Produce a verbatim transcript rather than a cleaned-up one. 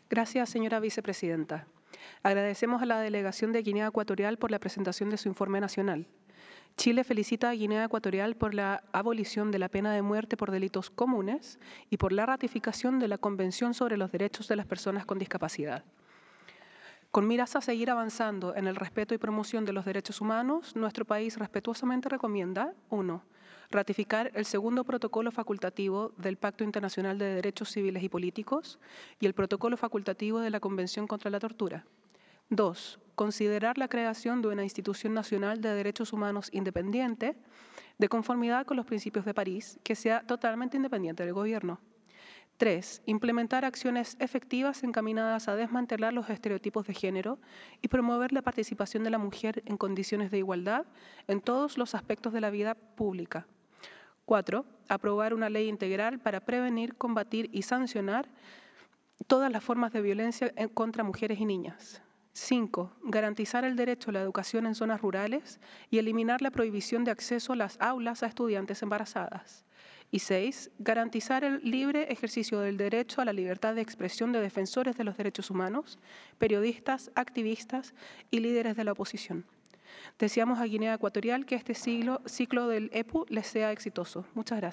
Gracias, señora vicepresidenta. Agradecemos a la delegación de Guinea Ecuatorial por la presentación de su informe nacional. Chile felicita a Guinea Ecuatorial por la abolición de la pena de muerte por delitos comunes y por la ratificación de la Convención sobre los Derechos de las Personas con Discapacidad. Con miras a seguir avanzando en el respeto y promoción de los derechos humanos, nuestro país respetuosamente recomienda uno Ratificar el segundo protocolo facultativo del Pacto Internacional de Derechos Civiles y Políticos y el protocolo facultativo de la Convención contra la Tortura. dos Considerar la creación de una institución nacional de derechos humanos independiente, de conformidad con los principios de París, que sea totalmente independiente del gobierno. tres Implementar acciones efectivas encaminadas a desmantelar los estereotipos de género y promover la participación de la mujer en condiciones de igualdad en todos los aspectos de la vida pública. cuatro Aprobar una ley integral para prevenir, combatir y sancionar todas las formas de violencia contra mujeres y niñas. cinco Garantizar el derecho a la educación en zonas rurales y eliminar la prohibición de acceso a las aulas a estudiantes embarazadas. Y seis Garantizar el libre ejercicio del derecho a la libertad de expresión de defensores de los derechos humanos, periodistas, activistas y líderes de la oposición. Deseamos a Guinea Ecuatorial que este siglo, ciclo del E P U les sea exitoso. Muchas gracias.